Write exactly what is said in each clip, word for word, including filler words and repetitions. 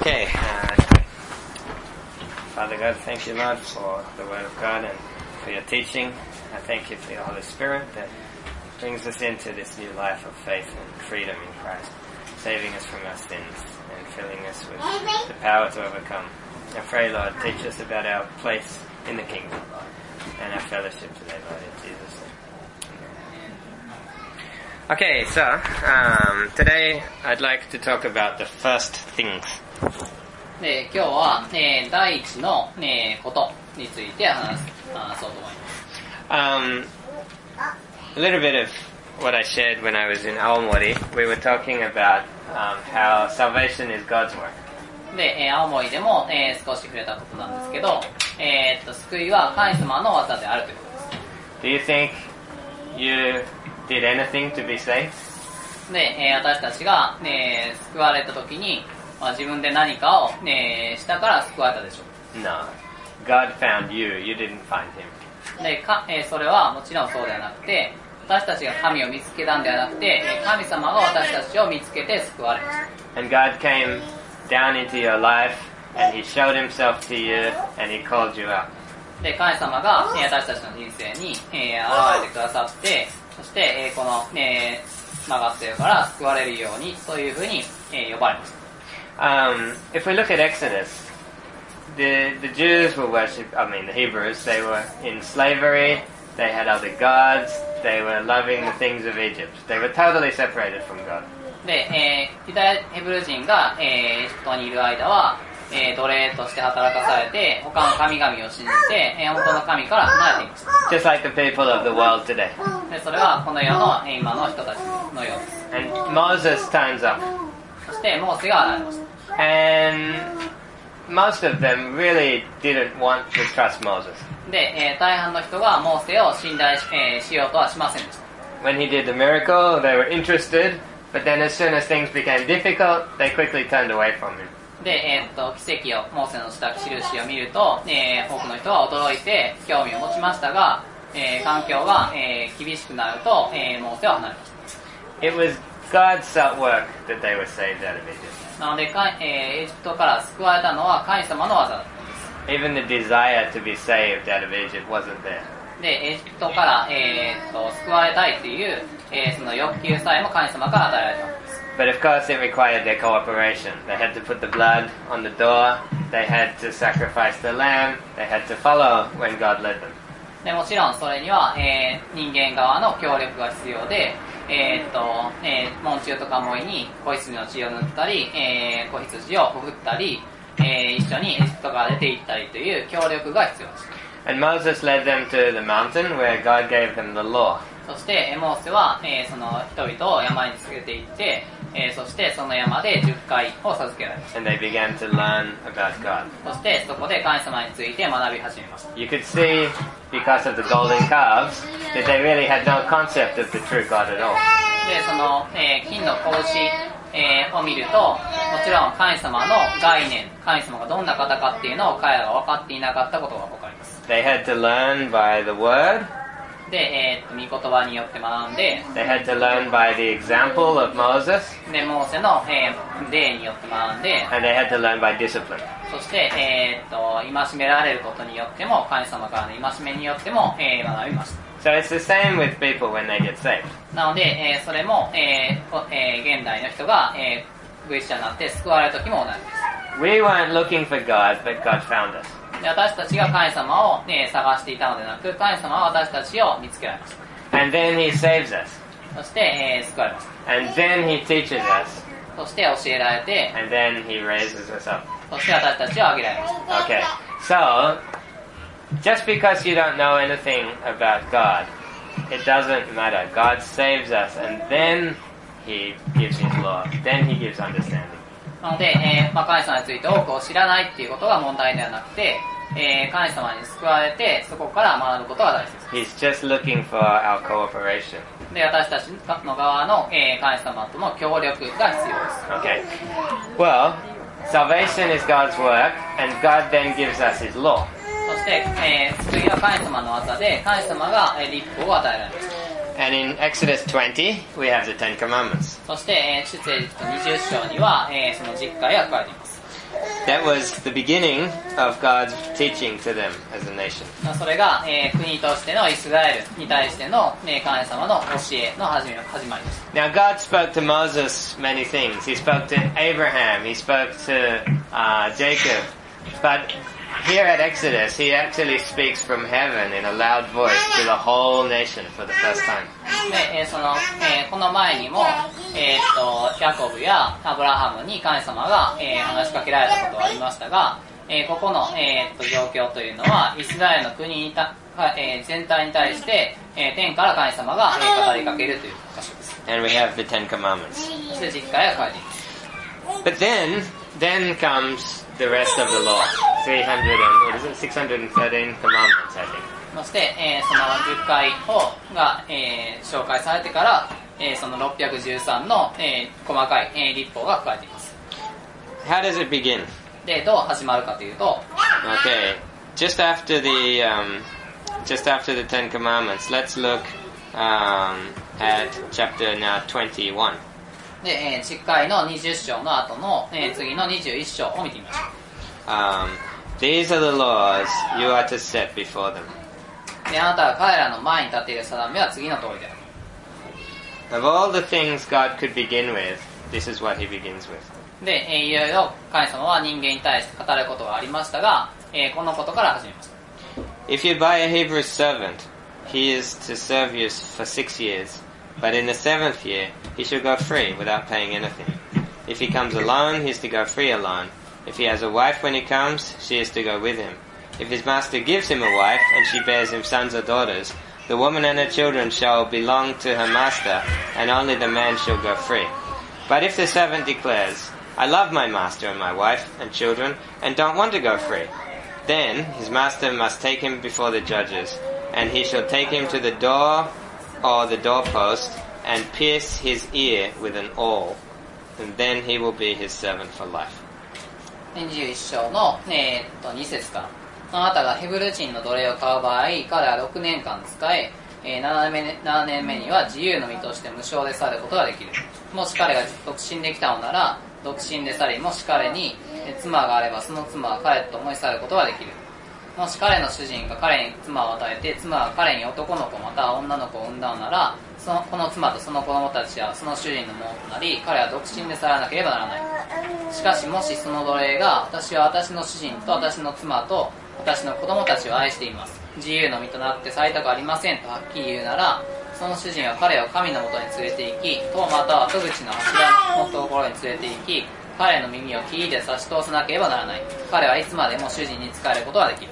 Okay. Uh, Father God, thank you, Lord, for the Word of God and for your teaching. I thank you for your Holy Spirit that brings us into this new life of faith and freedom in Christ, saving us from our sins and filling us with the power to overcome. I pray, Lord, teach us about our place in the kingdom and our fellowship today, Lord, in Jesus' name. Okay, so um, today I'd like to talk about the first things. で今日は、ね、第一の、ね、ことについて話す、話そうと思います。 Um, a little bit of what I shared when I was in Aomori. We were talking about um, how salvation is God's work. で、えー、青森でも、えー、少し触れたことなんですけど、えー、っと救いは神様の技であるということです。 Do you think you did anything to be saved? で、えー、私たちが、ね、救われた時に、まあ、自分で何かを、ね、したから救われたでしょう。 No. God found you. You didn't find him. でか、えー、それはもちろんそうではなくて、私たちが神を見つけたんではなくて、神様が私たちを見つけて救われました。 And God came down into your life and he showed himself to you and he called you out. で、神様が、ね、私たちの人生に、えー、現れてくださって、そして、えー、この、ね、曲がっているから救われるように、そういうふうに、えー、呼ばれました。 Um, if we look at Exodus, the the Jews were worship. I mean, the Hebrews. They were in slavery. They had other gods. They were loving the things of Egypt. They were totally separated from God. で、えー、ユダヤヘブル人が、えー、エジプトにいる間は、えー、奴隷として働かされて、他の神々を信じて、えー、本当の神から離れていました。 Just like the people of the world today. で、それはこの世の、えー、今の人たちのようです。 And Moses turns up. そしてモーセが現れました。 And most of them really didn't want to trust Moses. で、えー、大半の人がモーセを信頼し、えー、しようとはしませんでした。 When he did the miracle, they were interested, but then as soon as things became difficult, they quickly turned away from him. で、えー、っと奇跡をモーセのした印を見ると、えー、多くの人は驚いて興味を持ちましたが、えー、環境が、えー、厳しくなると、えー、モーセは離れました。 It was God's work that they were saved out of Egypt. なので、えー、エジプトから救われたのは神様の技だったんです。 Even the desire to be saved out of Egypt wasn't there. で、エジプトから、えー、っと救われたいという、えー、その欲求さえも神様から与えられたんです。 But of course it required their cooperation. They had to put the blood on the door, they had to sacrifice the lamb, they had to follow when God led them. でもちろんそれには、えー、人間側の協力が必要で、えーっとえー、門中とかもいに子羊の血を塗ったり、えー、子羊をほふったり、えー、一緒にエジプトから出て行ったりという協力が必要です。 And Moses led them to the mountain where God gave them the law. そしてモーセは、えー、その人々を山に連れて行って、えー、そしてその山でじゅっかいを授けられました。 And they began to learn about God. そしてそこで神様について学び始めました。 You could see, because of the golden calves, that they really had no concept of the true God at all. で、その、えー、金の子牛、えー、を見ると、もちろん神様の概念、神様がどんな方かっていうのを彼らが分かっていなかったことが分かります。 They had to learn by the word. で、えー、っと、御言葉によって学んで、 They had to learn by the example of Moses. で、モーセの、えー、例によって学んで、 And they had to learn by discipline. そして、えー、っと、戒められることによっても、神様からの戒めによっても、えー、学びました。 So it's the same with people when they get saved. なので、えー、それも、えーえー、現代の人が、えー、クリスチャンになって救われる時も同じです。 We weren't looking for God, but God found us. で、私たちが神様を、ね、探していたのでなく、神様は私たちを見つけられました。 And then He saves us. そして、えー、救われました。 And then He teaches us. そして教えられて、 And then He raises us up. そして私たちを挙げられました。 Okay. So, just because you don't know anything about God, it doesn't matter. God saves us and then He gives His law. Then He gives understanding. なので、えーまあ、神様について多くを知らないっていうことが問題ではなくて、えー、神様に救われてそこから学ぶことが大切です。 He's just looking for our cooperation. で、私たちの側の、えー、神様との協力が必要です。 Okay. Well, salvation is God's work and God then gives us His law. そして、えー、救いは神様の技で、神様が、えー、立法を与えられます。 And in Exodus twenty, we have the Ten Commandments. そして、えー、出エジプトにじゅっ章には、えー、その十戒が書かれています。 That was the beginning of God's teaching to them as a nation. それが、えー、国としてのイスラエルに対しての、ね、神様の教えの始め始まりです。 Now God spoke to Moses many things. He spoke to Abraham. He spoke to uh, Jacob. But here at Exodus, he actually speaks from heaven in a loud voice to the whole nation for the first time. で、えーそのえー、この前にも、えー、っとヤコブやアブラハムに神様が、えー、話しかけられたことがありましたが、えー、ここの、えー、っと状況というのはイスラエルの国にた、えー、全体に対して、えー、天から神様が、えー、語りかけるという箇所です。 And we have the Ten Commandments. そして実会が書いています。 But then, then comes the rest of the law. three hundred and, what is it? six hundred thirteen commandments, I think. そして、えー、そのじゅっかいをが、えー、紹介されてから、えー、そのろっぴゃくじゅうさんの、えー、細かい、えー、律法が書かれています。 How does it begin? で、どう始まるかというと、 Okay, just after the um, just after the Ten Commandments, let's look um, at chapter now twenty-one. で、えー、じゅっかいのにじゅっ章の後の、えー、次のにじゅういっ章を見てみましょう。 Um, these are the laws you are to set before them. で、あなたが彼らの前に立っている定めは次の通りである。 Of all the things God could begin with, this is what he begins with. で、えー、いろいろ神様は人間に対して語ることがありましたが、えー、このことから始めました。 If you buy a Hebrew servant, he is to serve you for six years, but in the seventh year, he shall go free without paying anything. If he comes alone, he is to go free alone. If he has a wife when he comes, she is to go with him. If his master gives him a wife, and she bears him sons or daughters, the woman and her children shall belong to her master, and only the man shall go free. But if the servant declares, I love my master and my wife and children, and don't want to go free, then his master must take him before the judges, and he shall take him to the door or the doorpost, and pierce his ear with an awl, and then he will be his servant for life. にじゅういっ章の、えー、っとに節から、あなたがヘブル人の奴隷を買う場合、彼はろくねんかん使え、えー、ななねんめには自由の身として無償で去ることができる。もし彼が独身できたのなら、独身で去り、もし彼に妻があればその妻は彼と共に去ることができる。もし彼の主人が彼に妻を与えて、妻が彼に男の子または女の子を産んだのなら、そのこの妻とその子供たちはその主人のものとなり、彼は独身で去らなければならない。しかしもしその奴隷が、私は私の主人と私の妻と私の子供たちを愛しています、自由の身となって去りたくありませんとはっきり言うなら、その主人は彼を神のもとに連れて行き、とまたは戸口の柱のところに連れて行き、彼の耳を切りで差し通さなければならない。彼はいつまでも主人に仕えることができる。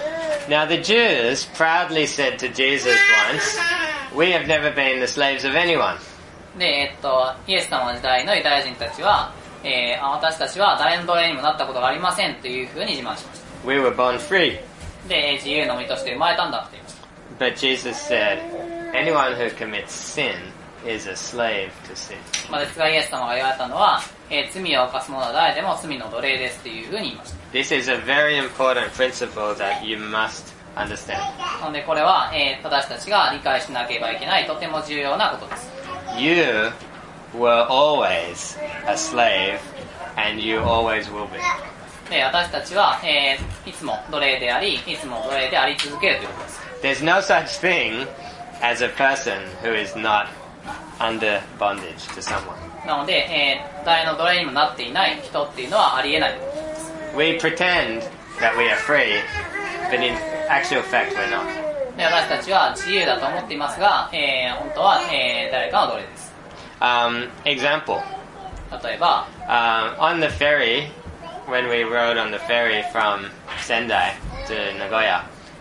Now the Jews proudly said to Jesus once, We have never been the slaves of anyone. で、えっと、イエス様の時代のユダヤ人たちは、えー、私たちは誰の奴隷にもなったことがありませんというふうに自慢しました。 We were born free. で、自由の身として生まれたんだと言いました。 But Jesus said, Anyone who commits sin is a slave to sin. まあ、ですがイエス様が言われたのは、えー、罪を犯す者は誰でも罪の奴隷ですというふうに言いました。 This is a very important principle that you must understand. なのでこれは、えー、私たちが理解しなければいけないとても重要なことです。 You were always a slave, and you always will be. で、私たちは、えー、いつも奴隷であり、いつも奴隷であり続けるということです。 There's no such thing as a person who is not under bondage to someone. なので、えー、誰の奴隷にもなっていない人っていうのはありえないということです。 We pretend that we are free, but in actual fact we're not. で、私たちは自由だと思っていますが、えー、本当は、えー、誰かの奴隷です。 Um, example. 例えば、 um, on the ferry, when we rode on the ferry from Sendai to Nagoya,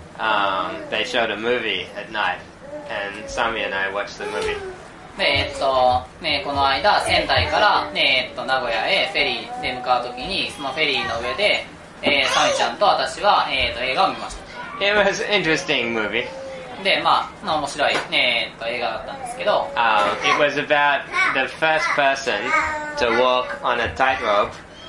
um, they showed a movie at night, and Sami and I watched the movie. で、えっと、ね、この間、仙台から、ね、えっと、名古屋へフェリーで向かうときに、そのフェリーの上で、えー、サミちゃんと私は、えー、と映画を見ました。 It was an interesting movie. で、まあ、面白い、ね、えっと、映画だったんですけど、 Um, it was about the first person to walk on a tightrope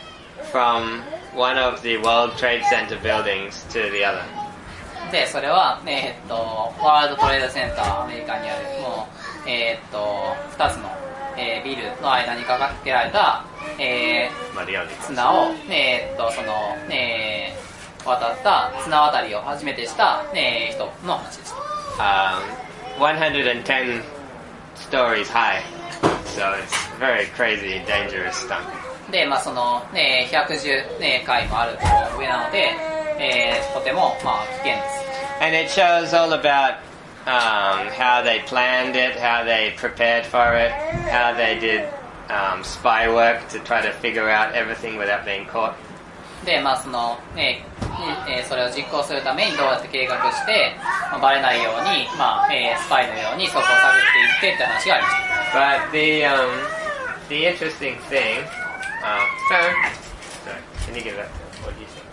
from one of the World Trade Center buildings to the other. で、それは、ね、えっと、ワールドトレードセンター、アメリカにある、もう、えー、っと、二つのえー、ビルの間にかけられた、えー、綱を、えー、っとその、えー、渡った綱渡りを初めてした、えー、人の話です。 Um, one hundred ten stories high, so it's very crazy, dangerous stuff. で、まあその、ね、ひゃくじゅう階もある上なので、えー、とても、まあ、危険です。 And it shows all about um, how they planned it, how they prepared for it, how they did um, spy work to try to figure out everything without being caught. で、まあその、ね、えー、それを実行するためにどうやって計画して、まあ、バレないように、まあえー、スパイのようにそこを探っていってって話がありました。 But the, um, the interesting thing, uh, sorry, sorry, can you give that, what do you think?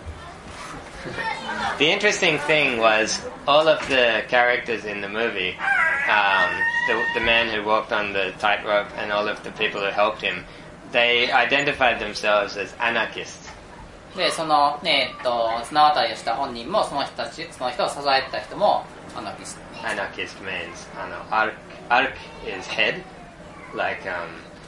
The interesting thing was all of the characters in the movie, um, the, the man who walked on the tightrope and all of the people who helped him, they identified themselves as anarchists. で、そのね、えっと、綱渡りをした本人もその人たち、その人を支えてた人もアナキスト。 Anarchist means, I don't know, arc, arc is head, like um,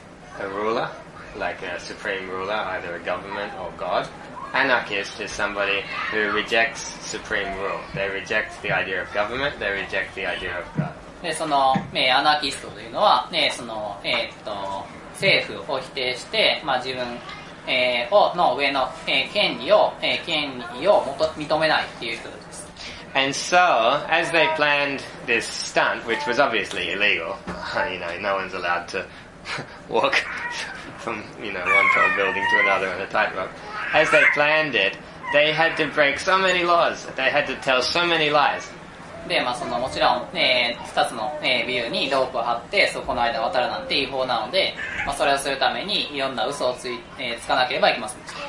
a ruler, like a supreme ruler, either a government or God. Anarchist is somebody who rejects supreme rule. They reject the idea of government, they reject the idea of God. で、その、ね、アナキストというのは、ね、その、えー、っと、政府を否定して、まあ自分、えー、をの上の、えー、権利を、えー、権利をもと認めないっていう人たちです。 And so, as they planned this stunt, which was obviously illegal, you know, no one's allowed to walk from, you know, one tall building to another on a tightrope. As they planned it, they had to break so many laws. They had to tell so many lies. で、まあそのもちろん、えー、二つの、えー、ビルにロープを張ってそこの間渡るなんて違法なので、まあそれをするためにいろんな嘘をつい、えー、つかなければいけませんでした。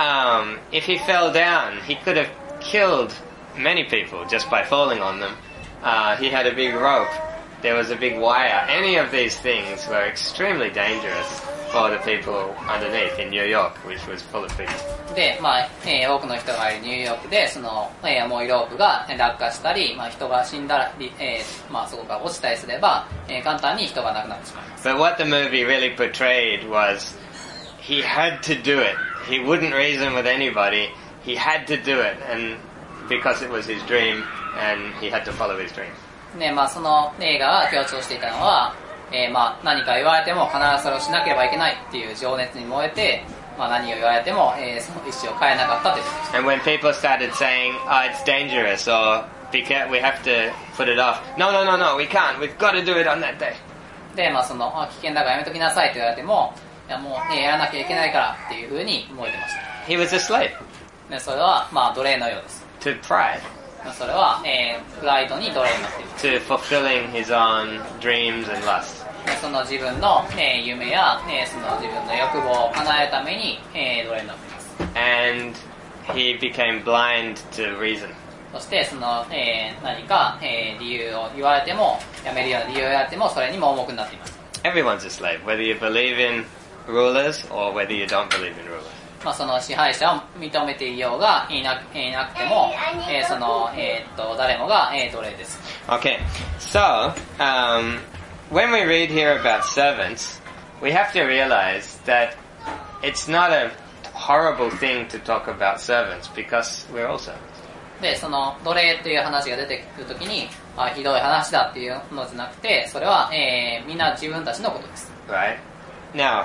Um, if he fell down, he could have killed many people just by falling on them. Uh, he had a big rope. There was a big wire. Any of these things were extremely dangerous for the people underneath in New York, which was full of people. で、まあ、えー、多くの人がいるニューヨークで、その、えー、重いロープが落下したり、まあ人が死んだり、えー、まあそこから落ちたりすれば、えー、簡単に人が亡くなってしまいます。 But what the movie really portrayed was he had to do it. He wouldn't reason with anybody. He had to do it, and because it was his dream, and he had to follow his dream. ね、まあその映画が強調していたのは、えー、まあ何か言われても必ずそれをしなければいけないっていう情熱に燃えて、まあ何を言われても、えー、その意思を変えなかったということです。 And when people started saying, "Oh, it's dangerous," or "We can't, we have to put it off," no, no, no, no, we can't. We've got to do it on that day. で、まあそのあ危険だからやめときなさいと言われても、いやもう、ね、やらなきゃいけないからっていうふうに燃えてました。 He was a slave. で、それはまあ奴隷のようです。 To pride. それは、えー、プライドに奴隷になっています。 To fulfilling his own dreams and lusts. その自分の、えー、夢や、えー、その自分の欲望を叶えるために、えー、奴隷になっています。 And he became blind to reason. そしてその、えー、何か、えー、理由を言われても、やめるような理由を言われても、それに盲目になっています。 Everyone's a slave, whether you believe in rulers or whether you don't believe in rulers. まあその支配者を認めていようがいなく、いなくても、えー、その、えー、っと誰もが、えー、奴隷です。 Okay, so um, when we read here about servants, we have to realize that it's not a horrible thing to talk about servants because we're all servants. で、その奴隷という話が出てくるときに、あ、ひどい話だっていうのじゃなくて、それは、えー、みんな自分たちのことです。 Right? Now,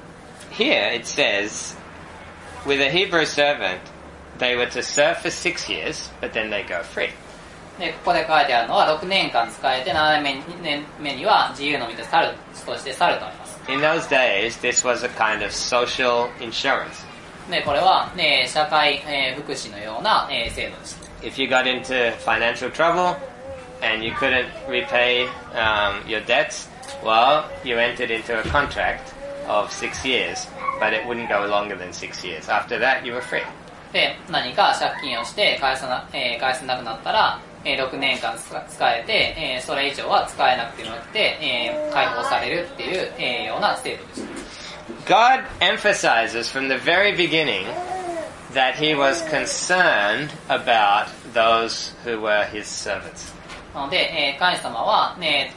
here it says, with a Hebrew servant, they were to serve for six years, but then they go free. で、ここで書いてあるのはろくねんかん仕えてななねんめには自由の身と去るとして去るとあります。 In those days, this was a kind of social insurance. で、これは、ね、社会、えー、福祉のような、えー、制度です。 If you got into financial trouble and you couldn't repay um, your debts, well, you entered into a contract of six years, but it wouldn't go longer than six years. After that, you were free. で、何か借金をして返さな、えー、返せなくなったら、えー、ろくねんかん使えて、えー、それ以上は使えなくてもよくて、えー、解放されるっていう、えー、ような制度です。 God emphasizes from the very beginning that he was concerned about those who were his servants. なので、えー、神様は、ね、えー、っと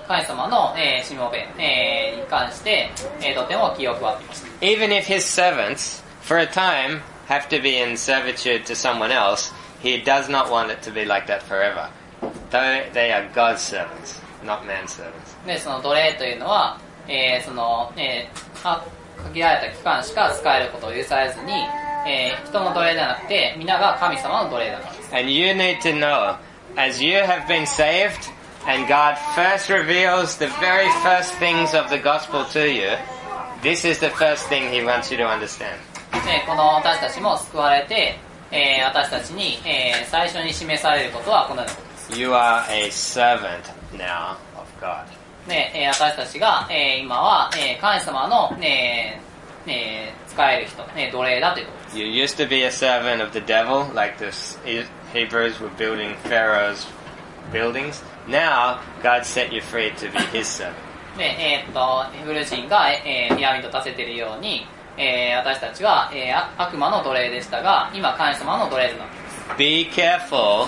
神様の、えー、しもべ、えー、に関して、えー、とても気を配っていました。 Even if his servants, for a time, have to be in servitude to someone else, he does not want it to be like that forever. Though they are God's servants, not man's servants. で、その奴隷というのは、えー、その、えー、あ限られた期間しか使えることを許されずに、えー、人の奴隷ではなくて、皆が神様の奴隷だからです。 And you need to know, as you have been saved, and God first reveals the very first things of the gospel to you, this is the first thing He wants you to understand. で、この私たちも救われて、えー、私たちに、えー、最初に示されることはこのようなことです。 You are a servant now of God. で、えー、私たちが、えー、今は、えー、神様の、えーえー、使える人、えー、奴隷だということです。 You used to be a servant of the devil, like the Hebrews were building Pharaoh's buildings. Now, God set you free to be His servant. で、えー、っと、ヘブル人が、えー、ピラミッドを建てているように、えー、私たちは、えー、悪魔の奴隷でしたが、今、神様の奴隷となっています。 Be careful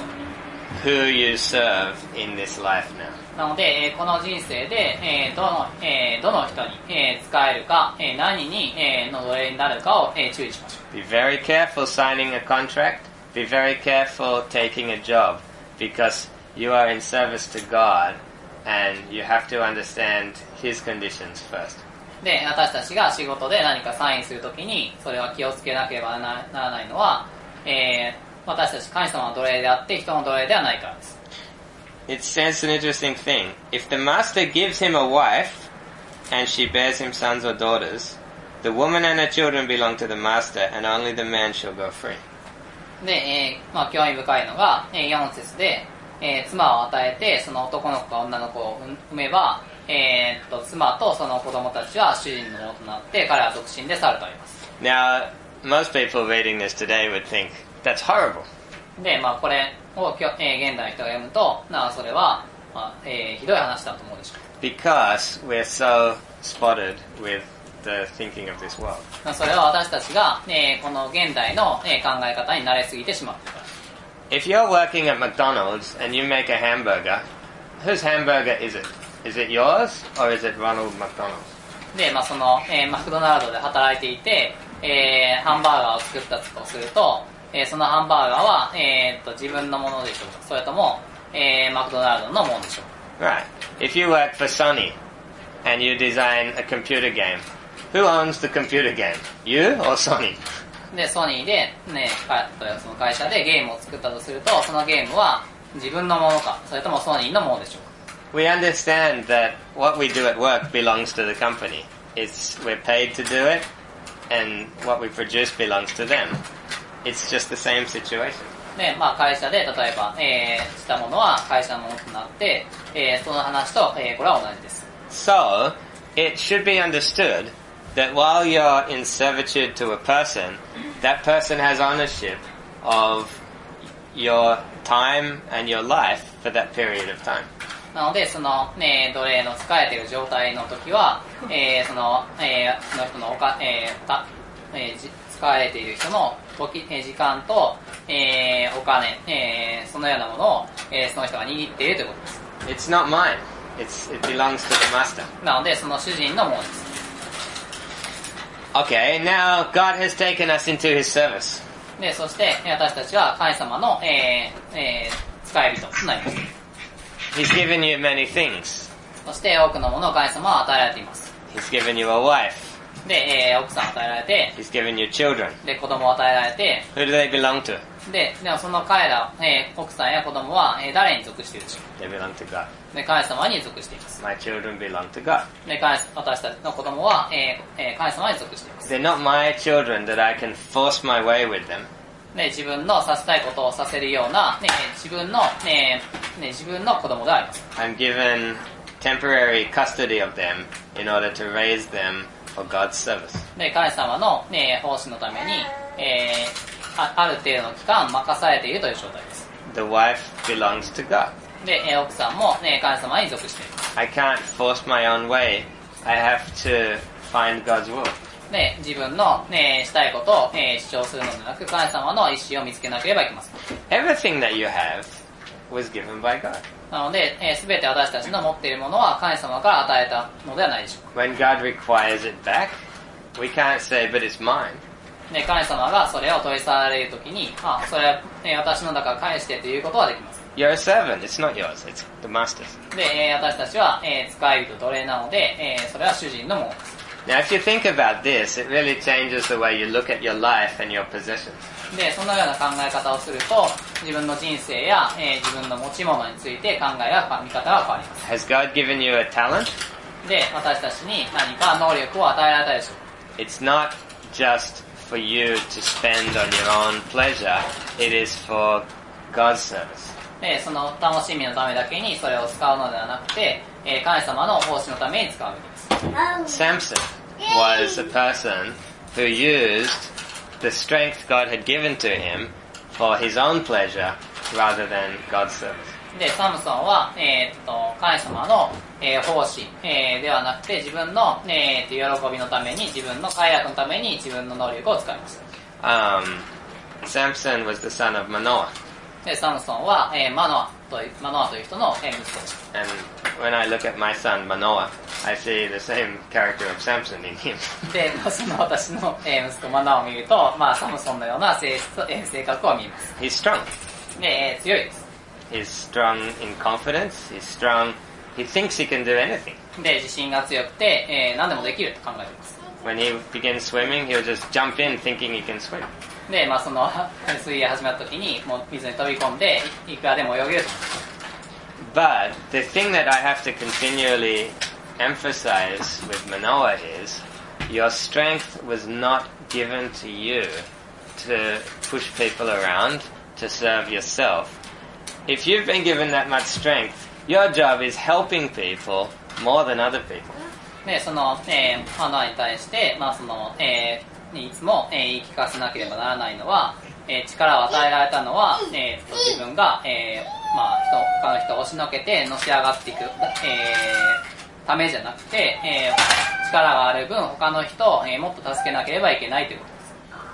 who you serve in this life now. なので、えー、この人生で、えー、どの、えー、どの人に、えー、使えるか、えー、何に、えー、の奴隷になるかを、えー、注意しましょう。 Be very careful signing a contract. Be very careful taking a job, because you are in service to God, and you have to understand His conditions first. で、私たちが仕事で何かサインするときに、それは気をつけなければならないのは、えー、私たち神様の奴隷であって、人の奴隷ではないからです。 It stands an interesting thing. If the master gives him a wife, and she bears him sons or daughters, the woman and her children belong to the master, and only the man shall go free. で、えー、まあ興味深いのが、えー、よん節で、えー、妻を与えて、その男の子か女の子を産めば、えー、っと、妻とその子供たちは主人のものとなって、彼は独身で去るとあります。 Now, most people reading this today would think, that's horrible. で、まあこれを、えー、現代の人が読むと、なあそれは、まあえー、ひどい話だと思うでしょう。 Because we're so spotted with the thinking of this world. それは私たちが、えー、この現代の、えー、考え方に慣れすぎてしまうから。 If you're working at McDonald's and you make a hamburger, whose hamburger is it? Is it yours or is it Ronald McDonald's? で、まあその、えー、マクドナルドで働いていて、えー、ハンバーガーを作ったとすると、えー、そのハンバーガーは、えー、っと自分のものでしょうか、それとも、えー、マクドナルドのものでしょうか。 Right. If you work for Sony and you design a computer game, who owns the computer game? You or Sony? で、ソニーで、ね、その会社でゲームを作ったとすると、そのゲームは自分のものか、それともソニーのものでしょうか。 We understand that what we do at work belongs to the company. It's, we're paid to do it, and what we produce belongs to them. It's just the same situation. で、まあ会社で、例えば、えー、したものは会社のものとなって、えー、その話と、えー、これは同じです。 So, it should be understood that while you're in servitude to a person, that person has ownership of your time and your life for that period of time. なので、その、ね、奴隷の使えている状態の時は、えー、その、えー、その人のおか、えーたえー、使えている人の時、えー、時間と、えー、お金、えー、そのようなものを、えー、その人が握っているということです。 It's not mine. It's, it belongs to the master. なので、その主人のものです。 Okay, now God has taken us into His service. で、そして、私たちは神様の、えーえー、使い人となります。 He's given you many things. そして、多くのものを神様は与えられています。 He's given you a wife. で、えー、奥さんを与えられて、 He's given you children. で、子供を与えられて、 Who do they belong to? で、でもその彼ら、えー、奥さんや子供は、えー、誰に属しているでしょう。 They belong to God. で、神様に属しています。 My children belong to God. で、神私たちの子供は、えーえー、神様に属しています。 They're not my children that I can force my way with them. で、自分のさせたいことをさせるような、ね、自分の、ねね、自分の子供であります。 I'm given temporary custody of them in order to raise them for God's service. で、神様の、ね、奉仕のために、えー、あ, ある程度の期間任されているという状態です。 The wife belongs to God. で、えー、奥さんも、ね、神様に属しています。 I can't force my own way. I have to find God's will. で、自分の、ね、したいことを、えー、主張するのではなく、神様の意思を見つけなければいけません。 Everything that you have was given by God. なので、えー、全て私たちの持っているものは神様から与えたのではないでしょうか。 When God requires it back, we can't say, but it's mine. で、神様がそれを取り去られるときに、あ、それは、えー、私のだから返してということはできます。 You're a servant, it's not yours, it's the master's. で、えー、私たちは、えー、使い人奴隷なので、えー、それは主人のものです。 Now, if you think about this, it really changes the way you look at your life and your possessions. で、そのような考え方をすると、自分の人生や、えー、自分の持ち物について考えや見方が変わります。 Has God given you a talent? で、私たちに何か能力を与えられたでしょうか。 It's not just for you to spend on your own pleasure, it is for God's service. で、その楽しみのためだけにそれを使うのではなくて、えー、神様の奉仕のために使うべきです。 Samson was a person who used the strength God had given to him for his own pleasure rather than God's service. で、サムソンは、えー、っと、神様の、えー、奉仕、えー、ではなくて自分の、えー、っと喜びのために、自分の快楽のために自分の能力を使いました。 Um, Samson was the son of Manoah. で、サムソンは、えー、マノアという、マノアという人の、えー、息子です。 And when I look at my son Manoah, I see the same character of Samson in him. で、その私の、えー、息子マノアを見ると、まあ、サムソンのような性質、えー、性格を見ます。 He's strong. で、えー、強いです。 He's strong in confidence. He's strong. He thinks he can do anything. で、自信が強くて、えー、何でもできると考えています。 When he begins swimming, he'll just jump in thinking he can swim. で、まあ、その水泳始まった時にもう水に飛び込んでいくらでも泳げると。 But the thing that I have to continually emphasize with Manoah is your strength was not given to you to push people around, to serve yourself. If you've been given that much strength, your job is helping people more than other people. で、その、えー、マノアに対して、まあ、その、えー、いつも、えー、言い聞かせなければならないのは、えー、力を与えられたのは、えー、と自分が、えー、まあ、人、他の人を押しのけてのし上がっていく、えー、ためじゃなくて、えー、力がある分、他の人を、えー、もっと助けなければいけないということです。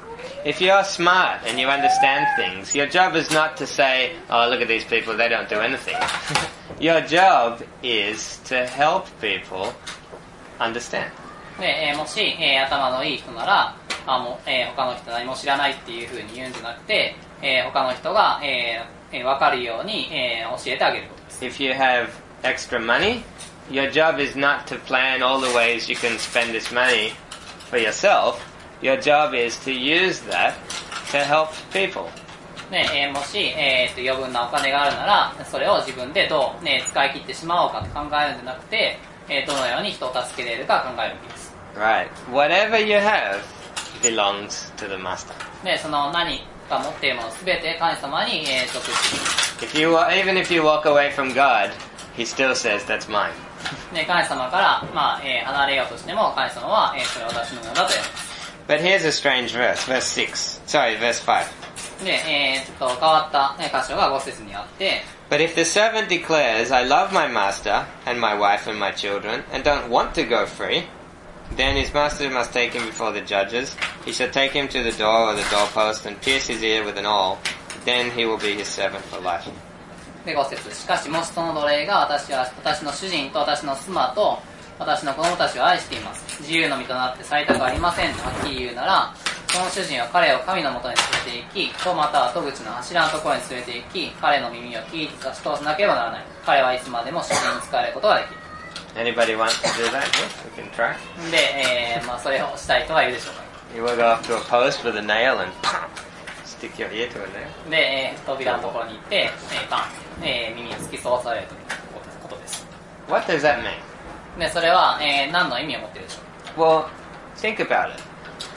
If you're smart and you understand things, your job is not to say, oh, look at these people, they don't do anything. Your job is to help people understand. で、えー、もし、えー、頭のいい人なら、あもう、えー、他の人何も知らないっていう風に言うんじゃなくて、えー、他の人が、えーえー、分かるように、えー、教えてあげることです。 If you have extra money, your job is not to plan all the ways you can spend this money for yourself. Your job is to use that to help people. で、えー、もし、えー、と余分なお金があるなら、それを自分でどう、ね、使い切ってしまおうかと考えるんじゃなくて、えー、どのように人を助けれるか考えるべきです。 Right. Whatever you have belongs to the master. で、その何か持っているものすべて神様に、えー、属しています。 If you even if you walk away from God, He still says that's mine. で、神様から、まあえー、離れようとしても神様は、えー、それを私のものだと言います。 But here's a strange verse, verse six. Sorry, verse five. で、えー、っと変わった、ね、箇所がご節にあって。 But if the servant declares, I love my master and my wife and my children, and don't want to go free, then his master must take him before the judges. He shall take him to the door or the doorpost and pierce his ear with an awl. Then he will be his servant for life. で、ご節。しかしもしその奴隷が私は私の主人と私の妻と私の子供たちを愛しています。自由の身となって去りたくありませんとはっきり言うなら、その主人は彼を神のもとに連れて行き、とまたは戸口の柱のところに連れて行き、彼の耳を聞いて差し通さなければならない。彼はいつまでも主人に仕えることができる。 Anybody want to do that? Yes, we can try. で、えー、まあそれをしたい人はいるでしょうか。 You will go up to a post with a nail and stick your ear to a nail. で、えー、扉のところに行って、えー、パン、えー、耳に突き通されるということです。 What does that mean? で、それは、えー、何の意味を持っているでしょう。 Well, think about it.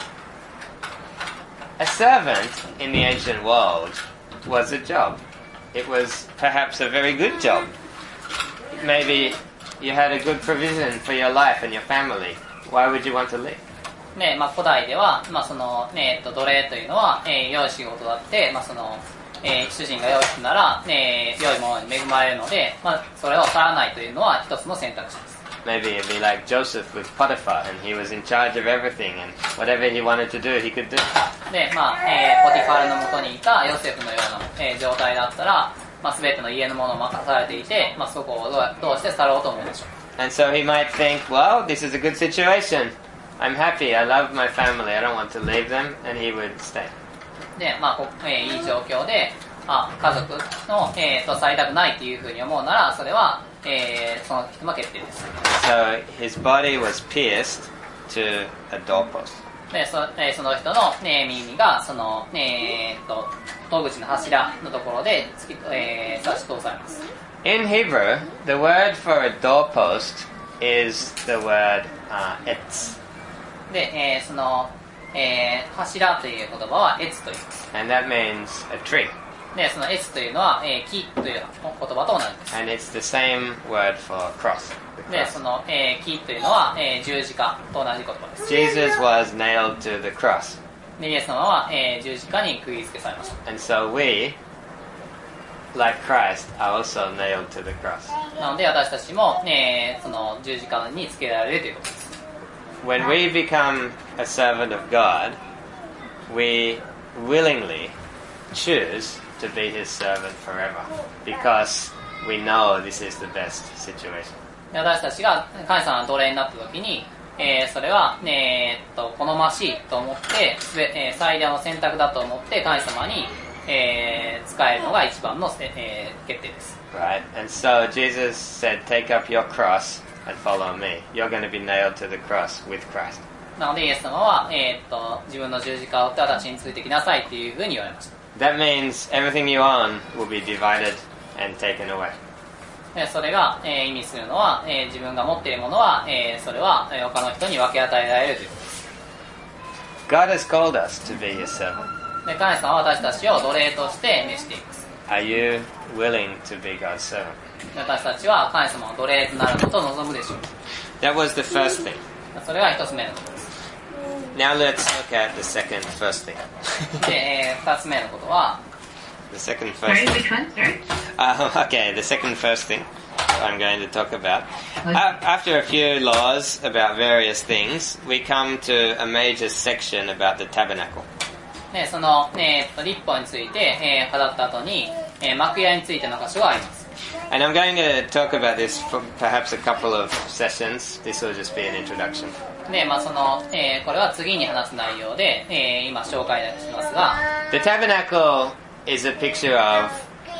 A servant in the ancient world was a job. It was perhaps a very good job. Maybe you had a good provision for your life and your family. Why would you want to leave? ね、まあ古代では、まあそのね、えっと奴隷というのは、えー、良い仕事だって、まあその、えー、主人が良い人なら、ね、良いものに恵まれるので、まあそれを去らないというのは一つの選択肢です。 Maybe it'd be like Joseph with Potiphar, and he was in charge of everything, and whatever he wanted to do, he could do. で、まあ、えー、ポティファールの元にいたヨセフのような、えー、状態だったら、 まあ、全ての家のものを任されていて、まあ、そこをどうどうして去ろうと思うでしょう。 And so he might think, well, this is a good situation. I'm happy. I love my family. I don't want to leave them. And he would stay. で、まあこえー、いい状況で、あ家族の、えー、と去りたくないっていうふうに思うなら、それは、えー、その人の決定です。 So his body was pierced to a doorpost. で そ, えー、その人の、ね、耳がその、えー、と戸口の柱のところで突き、えー、差し通されます。 In Hebrew, the word for a doorpost is the word uh, etz. で、えー、その、えー、柱という言葉はエツと言います。 And that means a tree. で、そのエツというのは、えー、木という言葉と同じです。 And it's the same word for cross. で、その、えー、木というのは、えー、十字架と同じ言葉です。 Jesus was nailed to the cross. で、イエス様は、えー、十字架に釘付けされました。 And so we, like Christ, are also nailed to the cross. なので私たちも、えー、その十字架につけられるということです。 When we become a servant of God, we willingly choose to be His servant forever because we know this is the best situation. で私たちが神様の奴隷になった時に、えー、それは、えー、っと好ましいと思って、えー、最良の選択だと思って神様に、えー、使えるのが一番の、えー、決定です。 Right? And so Jesus said, take up your cross and follow me. You're going to be nailed to the cross with Christ. なのでイエス様は、えー、っと自分の十字架を追って私についてきなさいっていうふうに言われました。 That means everything you own will be divided and taken away. でそれが、えー、意味するのは、えー、自分が持っているものは、えー、それは、えー、他の人に分け与えられるということです。 God has called us to be His servant. で神様は私たちを奴隷として召しています。 Are you willing to be God's servant? 私たちは神様の奴隷となることを望むでしょう。 That was the first thing. それが一つ目のことです。 Now let's look at the second first thing. で、えー、二つ目のことは The second Sorry, first which thing. one? Sorry. Uh, okay, the second first thing I'm going to talk about. Uh, after a few laws about various things, we come to a major section about the tabernacle. でその、えー、っと立法について、えー、語った後に、えー、幕屋についての箇所があります。 And I'm going to talk about this for perhaps a couple of sessions. This will just be an introduction. で、まあそのえー、これは次に話す内容で、えー、今紹介しますが、 The tabernacle is a picture of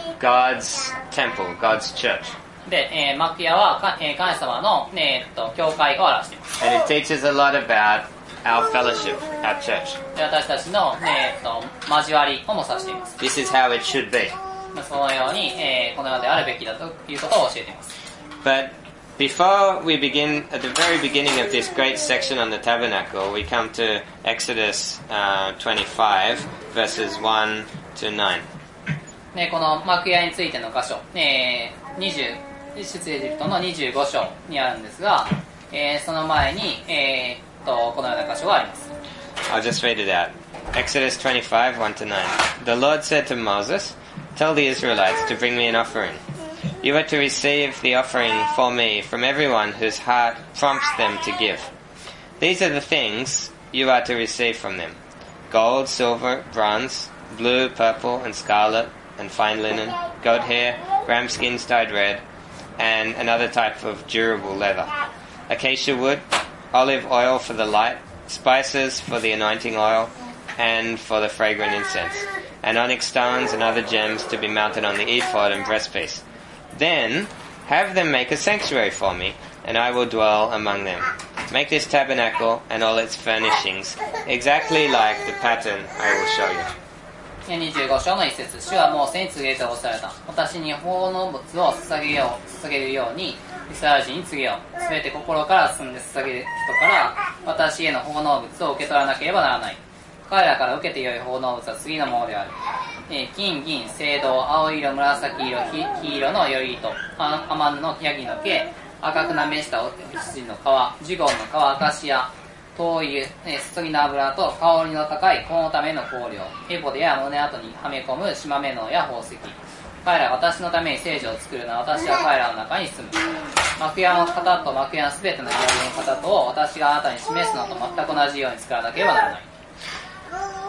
God's temple, God's church. で、えー、幕屋はか、えー、神様の、えー、っと教会を表しています。 And it teaches a lot about our fellowship, our church. で私たちの、えー、っと交わりをも指しています。 This is how it should be. そのように、えー、この世であるべきだということを教えています。 But before we begin, at the very beginning of this great section on the tabernacle, we come to Exodus uh, twenty-five, verses one to nine. でこの幕屋についての箇所、えー、にじゅう出エジプトのにじゅうご章にあるんですが、えー、その前に、えー、っとこのような箇所があります。 I'll just read it out. Exodus twenty-five, one to nine. The Lord said to Moses, tell the Israelites to bring me an offering. You are to receive the offering for me from everyone whose heart prompts them to give. These are the things you are to receive from them: gold, silver, bronze, blue, purple, and scarlet, and fine linen, goat hair, ram skins dyed red, and another type of durable leather, acacia wood, olive oil for the light, spices for the anointing oil, and for the fragrant incense, and onyx stones and other gems to be mounted on the ephod and breastpiece. Then have them make a sanctuary for me, and I will dwell among them. Make this tabernacle and all its furnishings exactly like the pattern I will show you. にじゅうご章の一節、主はモーセに告げておされた。私に奉納物を捧げよう、捧げるようにイスラエル人に告げよう。すべて心から進んで捧げる人から私への奉納物を受け取らなければならない。彼らから受けてよい奉納物は次のものである。えー、金、銀、青銅、青色、紫色、黄色のより糸、天布のヤギの毛、赤くなめしたお羊の皮、ジゴンの皮、アカシア、灯油、えー、すすぎの油と香りの高いこのための香料、エボデや胸跡にはめ込む縞目のや宝石。彼らは私のために聖女を作るなら私は彼らの中に住む。幕屋の型と幕屋のすべての部屋の型とを私があなたに示すのと全く同じように作らなければならない。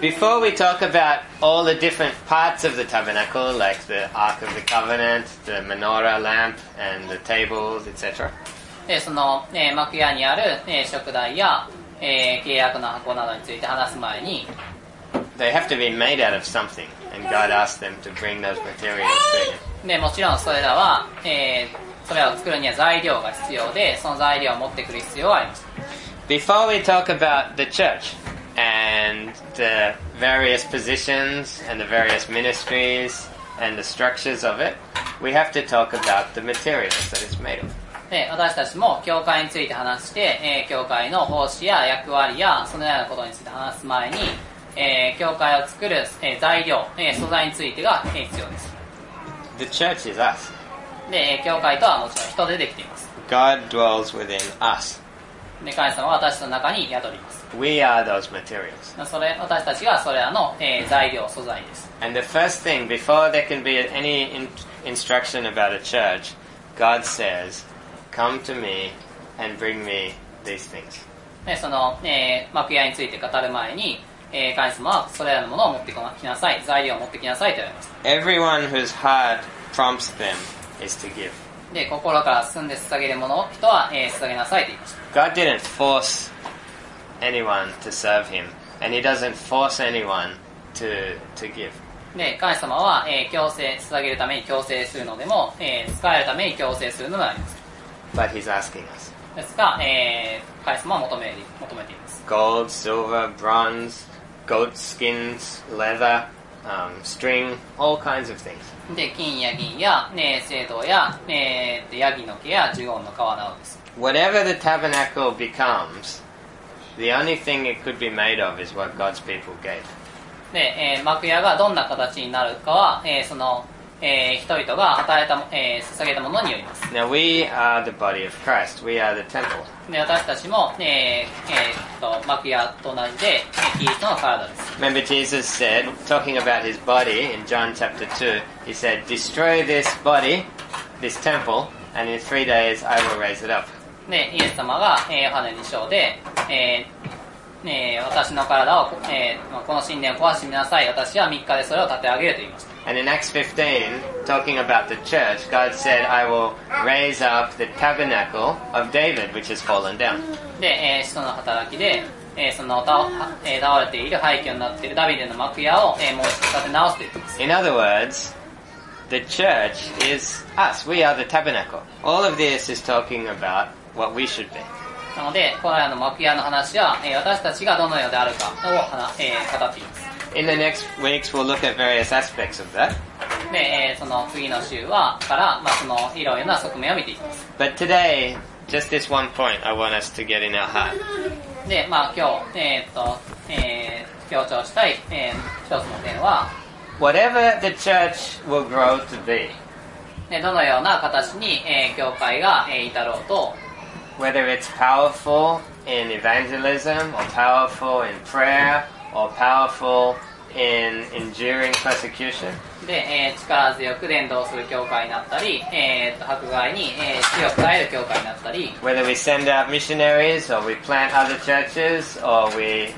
Before we talk about all the different parts of the tabernacle, like the Ark of the Covenant, the menorah lamp, and the tables, et cetera, でその、えー幕屋にある、えー食台や、えー契約の箱などについて話す前に、 they have to be made out of something, and God asked them to bring those materials to Him. でもちろんそれらは、えーそれらを作るには材料が必要で、その材料を持ってくる必要があります。 Before we talk about the church and the various positions and the various ministries and the structures of it, we have to talk about the materials that it's made of. で私たちも教会について話して、えー教会の奉仕や役割やそのようなことについて話す前に、えー教会を作る、えー材料、えー素材についてが、えー必要です。 The church is us. で、えー教会とはもちろん人でできています。 God dwells within us. で神様は私の中に宿ります。 We are those materials. それ私たちがそれらの、えー材料、素材です。 And the first thing, before there can be any in- instruction about a church, God says, come to me and bring me these things. でその、えー幕屋について語る前に、えー神様はそれらのものを持ってきなさい、材料を持ってきなさいと言われます。 Everyone whose heart prompts them is to give. で心から進んで捧げるものを人は、えー捧げなさいと言いました。 God didn't force anyone to serve Him, and He doesn't force anyone to, to give. で神様は、えー強制捧げるために強制するのでも、えー使えるために強制するのであります。 But He's asking us. ですが、えー神様は求め求めています。 Gold, silver, bronze, goat skins, leather, um, string, all kinds of things. で金や銀や、ね、青銅や、えーヤギの毛やジュゴンの皮などです。 Whatever the tabernacle becomes, the only thing it could be made of is what God's people gave. で、えー幕屋がどんな形になるかは、えーその、えー人々が与えたも、えー捧げたものによります。 Now we are the body of Christ. We are the temple. で私たちも、えーえーっと幕屋と同じで、えーキリストの体です。 Remember Jesus said, talking about His body in John chapter two, He said, destroy this body, this temple, and in three days I will raise it up. でイエス様が、えーヨハネに章で、えーえー私の体を、えーまあこの神殿を壊してみなさい。私はみっかでそれを立て上げると言いました。 And in Acts fifteen, talking about the church, God said, I will raise up the tabernacle of David, which has fallen down. で、えー使徒の働きで、えーその倒、えー倒れている廃墟になっているダビデの幕屋を、えーもう一度立て直すと言っています。 In other words, the church is us. We are the tabernacle. All of this is talking about what we should be. なので、このような幕屋の話は、えー私たちがどのようであるかを話、えー語っています。 In the next weeks, we'll look at various aspects of that. で、えーその次の週は、から、まあ、そのいろいろな側面を見ていきます。 But today, just this one point I want us to get in our heart. で、まあ今日、えーっと、えー強調したい、えー一つの点は、 Whatever the church will grow to be, でどのような形に、えー教会が、えー至ろうと、 whether it's powerful in evangelism or powerful in prayer or powerful in enduring persecution, で、えー力強く伝道する教会になったり、えーっと迫害に、えー強く耐える教会になったり、 whether we send out missionaries or we plant other churches or we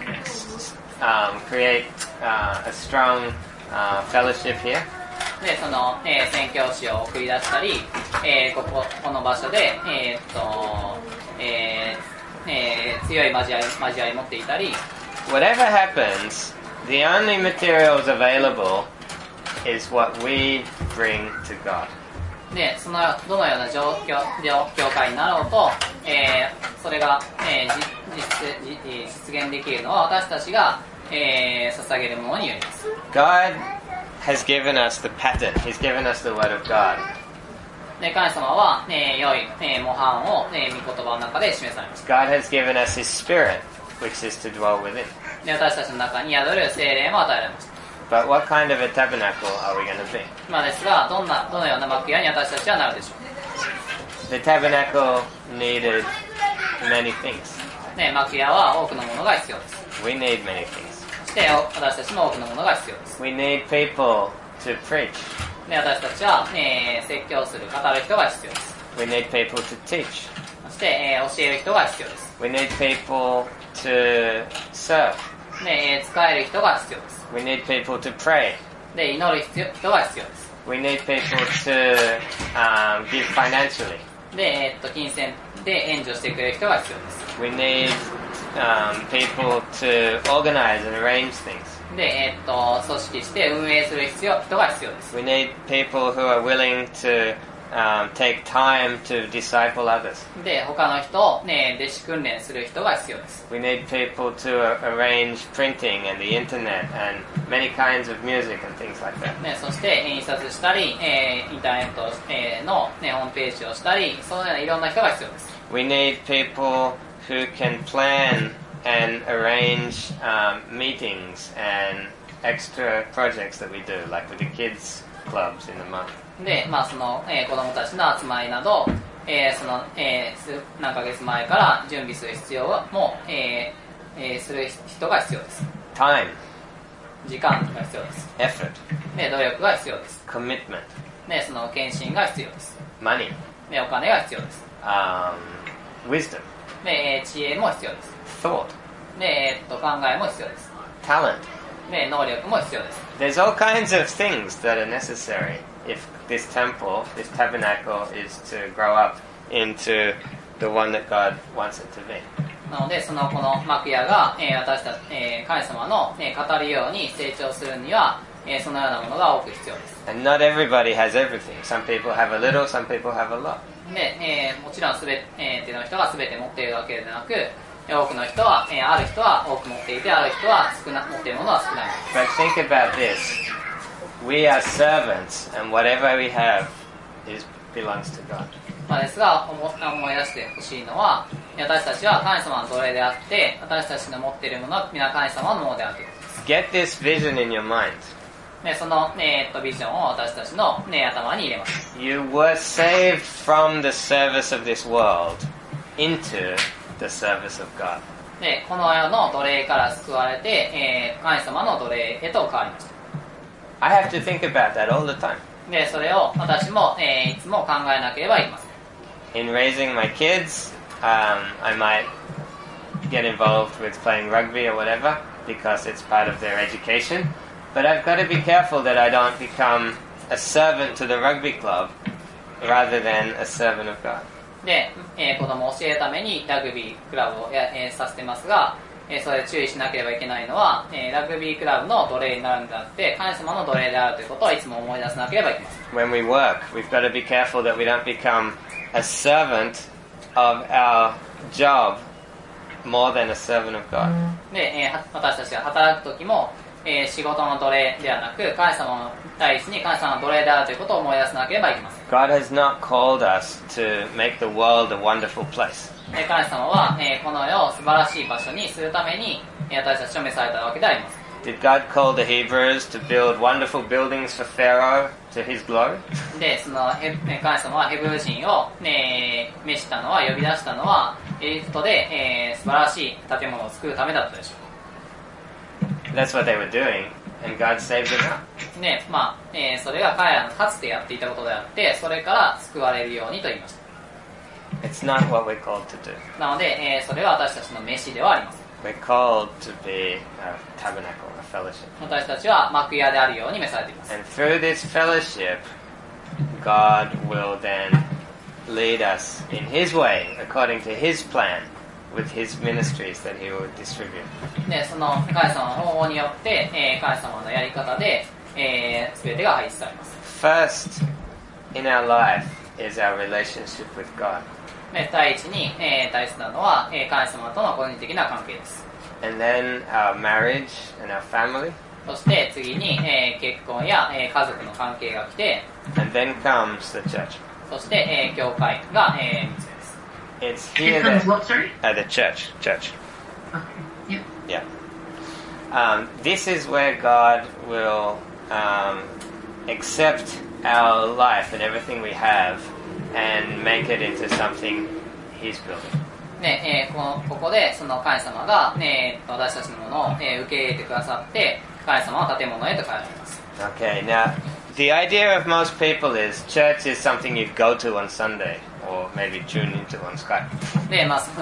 um, create uh, a strong uh, fellowship here, で、その、えー宣教師を送り出したり、えーここ、この場所で、えーっと、えーえー強い交わり、交わり持っていたり、 whatever happens, the only materials available is what we bring to God. で、その、どのような状況、状教会になろうと、えーそれが、えーじ実実実現できるのは私たちが、えー捧げるものによります。 God has given us the pattern. He's given us the Word of God. で、神様は、えー良い、えー模範を、えー御言葉の中で示されました。 God has given us His Spirit, which is to dwell within. で、私たちの中に宿る精霊も与えられました。 But what kind of a tabernacle are we going to be? まあですが、どんな、どのような幕屋に私たちはなるでしょう。 The tabernacle needed many things. ね、幕屋は多くのものが必要です。 We need many things. そして私たちも多くのものが必要です。 We need people to preach. で、私たちは、えー説教する、語る人が必要です。 We need people to teach. そして、えー教える人が必要です。 We need people to serve. で、えー使える人が必要です。 We need people to pray. で、祈る必要人が必要です。 We need people to um, give financially. で、えーっと金銭で援助してくれる人が必要です。 We need um, people to organize and arrange things. で、えーっと組織して運営する必要人が必要です。 We need people who are willing to um, take time to disciple others. で、他の人を、ね、弟子訓練する人が必要です。 We need people to arrange printing and the internet and many kinds of music and things like that. ね、そして印刷したり、えーインターネット、えーの、ね、ホームページをしたり、そういうようないろんな人が必要です。 We need people who can plan and arrange um, meetings and extra projects that we do, like with the kids clubs in the month. で、まあその、えー子供たちの集まりなど、えーその、えーす何ヶ月前から準備する必要も、えーえーする人が必要です。 Time, 時間が必要です。 effort, で、努力が必要です。 commitment, で、その献身が必要です。 money, で、お金が必要です。 um, wisdom, で、えー知恵も必要です。 thought, で、えーっと考えも必要です。 talent. で、能力も必要です。 There's all kinds of things that are necessary if this temple, this tabernacle is to grow up into the one that God wants it to be. なので、そのこの幕屋が、えー私たち、えー神様の、えー語るように成長するには、えーそのようなものが多く必要です。 And not everybody has everything. Some people have a little, some people have a lot. で、えーもちろんすべ、えー、ての人が全て持っているわけでなく、えー多くの人は、えーある人は多く持っていて、ある人は少な持っているものは少ない。 But think about this. We are servants, and whatever we have is belongs to God. まあ、ですが思、思い出してほしいのは、私たちは神様の奴隷であって、私たちの持っているものは皆神様のものであるということです。 Get this vision in your mind. で、その、ねえっとビジョンを私たちの、ね、頭に入れます。 You were saved from the service of this world into the service of God. で、この世の奴隷から救われて、えー神様の奴隷へと変わりました。 I have to think about that all the time. で、それを私も、えーいつも考えなければいけません。 In raising my kids, um, I might get involved with playing rugby or whatever because it's part of their education. But I've got to be careful that I don't become a servant to the rugby club rather than a servant of God. で、えー子供を教えるためにラグビークラブをや、えーさせてますが、えーそれで注意しなければいけないのは、えーラグビークラブの奴隷になるんであって、神様の奴隷であるということをいつも思い出さなければいけません。 When we work, we've got to be careful that we don't become a servant of our job more than a servant of God. で、えーは私たちが働く時も、えー仕事の奴隷ではなく、神様の第一に神様の奴隷であるということを思い出さなければいけません。 God has not called us to make the world a wonderful place. えー神様は、えーこの世を素晴らしい場所にするために、えー私たちを召されたわけであります。 Did God call the Hebrews to build wonderful buildings for Pharaoh to his glory? で、そのヘえー神様はヘブル人を、ね、召したのは、呼び出したのは、エジプトで、えー素晴らしい建物を作るためだったでしょ That's what they were doing, and God saved them out. う。で、まあ、えーそれが彼らのかつてやっていたことであって、それから救われるようにと言いました。 It's not what we're called to do. なので、えーそれは私たちの召しではありません。 We're called to be a tabernacle, a fellowship. 私たちは幕屋であるように召されています。 And through this fellowship, God will then lead us in His way, according to His plan, with His ministries that He will distribute. で、その神様の方法によって、えー神様のやり方で、えー、全てが配置されます。 First in our life is our relationship with God. で、第一に、えー大切なのは、えー神様との個人的な関係です。 And then our marriage and our family. そして次に、えー結婚や、えー家族の関係が来て、 And then comes the church. そして、えー教会が、えー、みっつめです。 It's It here comes that... what, sorry? Uh, the church. Church. Okay. Yep. Yeah. Um, this is where God will um, accept our life and everything we have and make it into something He's building. で、えーこのここでその神様が、ね、私たちのものを、えー受け入れてくださって神様の建物へと変えられます。 Okay, now the idea of most people is church is something you go to on Sunday or maybe tune into on Skype. で、まあその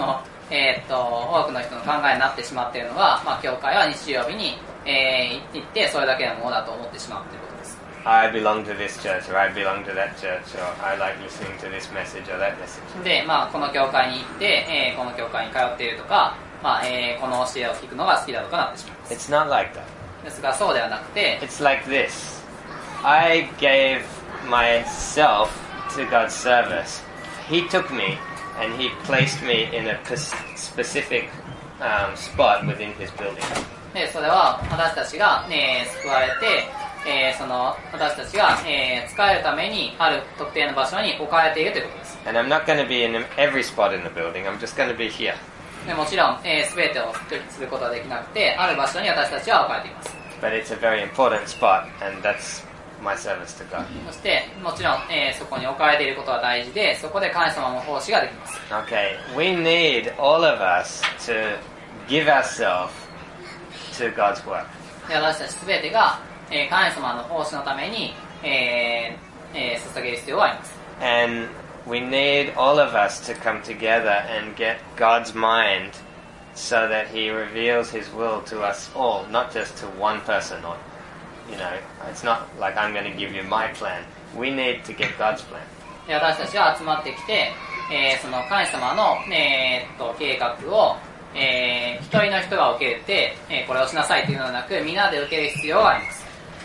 えー、っと多くの人の考えになってしまっているのが、まあ、教会は日曜日に、えー、行ってそれだけのものだと思ってしまうということです。 I belong to this church, or I belong to that church, or I like listening to this message or that message. で、まあ、この教会に行って、えー、この教会に通っているとか、まあえー、この教えを聞くのが好きだとかなってしまいます。 It's not like that. ですがそうではなくて、 It's like this. I gave myself to God's service. He took me and He placed me in a specific um, spot within His building. でそれは私たちが、ね、救われて、えー、その私たちが、えー、使えるためにある特定の場所に置かれているということです。 And I'm not going to be in every spot in the building. I'm just going to be here. でもちろん、えー、全てをすることはできなくて、ある場所に私たちは置かれています。 But it's a very important spot, and that's my service to God. そしてもちろん、えー、そこに置かれていることは大事で、そこで神様の奉仕ができます。 Okay, we need all of us to give ourselves to God's work. で私たち全てが、えー、神様の奉仕のために、えーえー、捧げる必要があります。 And we need all of us to come together and get God's mind so that He reveals His will to us all, not just to one person. Or, you know, it's not like I'm going to give you my plan. We need to get God's plan. で私たちは集まってきて、えー、その神様の、えー、っと計画を、えー、一人の人が受け入れて、えー、これをしなさいというのではなく、みんなで受ける必要があります。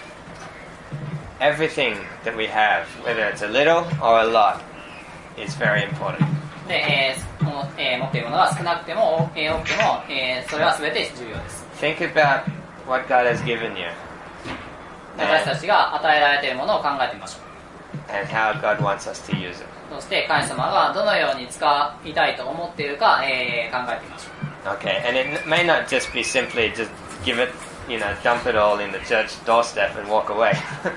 Everything that we have, whether it's a little or a lot, is very important. で、えーもえー、持っているものが少なくても、えー、多くても、えー、それは全て重要です。 Think about what God has given you 私たちが与えられているものを考えてみましょう。 and how God wants us to use it. そして神様がどのように使いたいと思っているか、えー、考えてみましょう。 Okay, and it may not just be simply just give it, you know, dump it all in the church doorstep and walk away.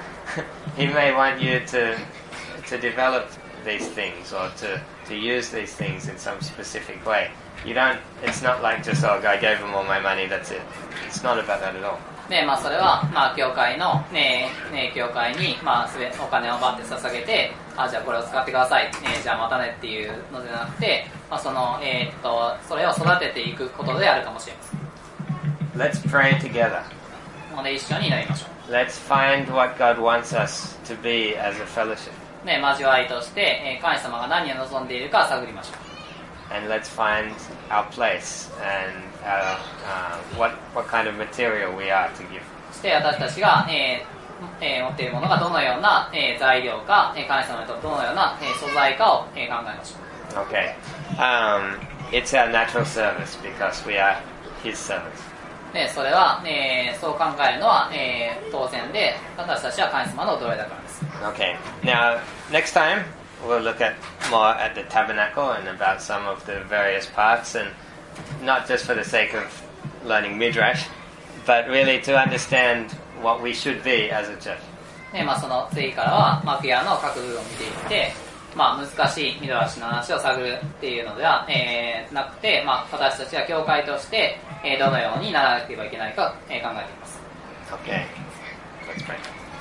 He may want you to to develop these things or to, to use these things in some specific way. You don't, it's not like just, oh, I gave him all my money, that's it. It's not about that at all. で、まあそれは、まあ教会の、ね、ね、教会に、まあすべお金をバッて捧げて、あ、じゃあこれを使ってください、えー、じゃあまたねっていうのではなくて、まあその、えー、っと、それを育てていくことであるかもしれません。 Let's pray together. なので一緒になりましょう。 Let's find what God wants us to be as a fellowship. ね、交わりとして、えー、神様が何を望んでいるか探りましょう。 And let's find our place and our, uh, what, what kind of material we are to give. そして私たちが、えーえー、持っているものがどのような、えー、材料か、えー、神様にとってどのような、えー、素材かを、えー、考えましょう。 Okay. Um, it's our natural service because we are His servants. でそれは、えー、そう考えるのは、えー、当然で、私たちは神様の奴隷だからです。 Okay. Now, next time we'll look at more at the tabernacle and about some of the various parts, and not just for the sake of learning midrash, but really to understand what we should be as a church. で、まあその次からは幕屋の各部分を見ていって、まあ難しいミドラシの話を探るっていうのでは、えー、なくて、まあ私たちが教会として、えー、どのようにならなければいけないか、えー、考えています。 Okay. Let's pray.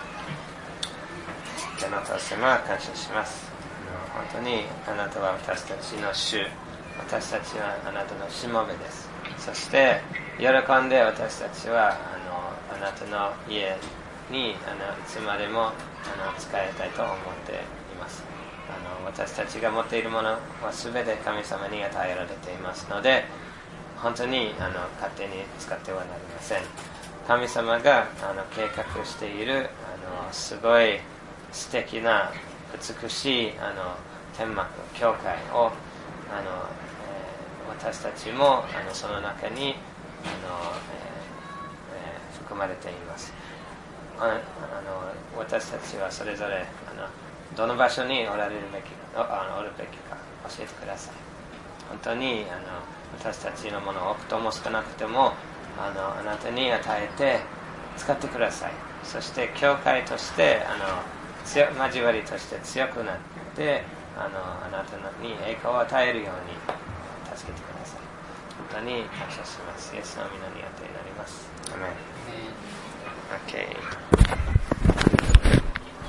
天のお父様、感謝します。本当にあなたは私たちの主、私たちはあなたのしもべです。そして喜んで私たちはあのあなたの家にあのいつまでもあの使いたいと思っています。あの私たちが持っているものは全て神様に与えられていますので、本当にあの勝手に使ってはなりません。神様があの計画しているあのすごい素敵な美しいあの天幕教会をあの、えー、私たちもあのその中にあの、えーえー、含まれています。ああの私たちはそれぞれあのどの場所におられるべきあのおるべきか教えてください。本当にあの私たちのものを多くとも少なくてもあのあなたに与えて使ってください。そして教会としてあの強交わりとして強くなってあのあなたに栄光を与えるように助けてください。本当に感謝します。イエスの皆によって祈ります。アメン。Okay.